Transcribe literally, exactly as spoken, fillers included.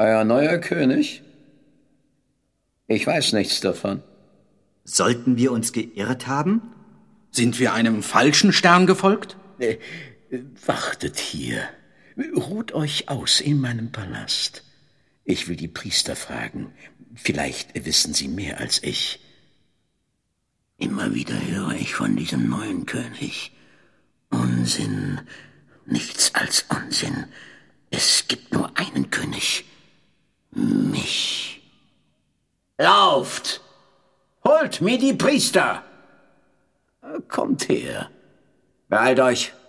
Euer neuer König? Ich weiß nichts davon. Sollten wir uns geirrt haben? Sind wir einem falschen Stern gefolgt? Äh, wartet hier. Ruht euch aus in meinem Palast. Ich will die Priester fragen. Vielleicht wissen sie mehr als ich. Immer wieder höre ich von diesem neuen König. Unsinn, nichts als Unsinn. Es gibt nur einen König. Mich. Lauft! Holt mir die Priester! Kommt her. Beeilt euch.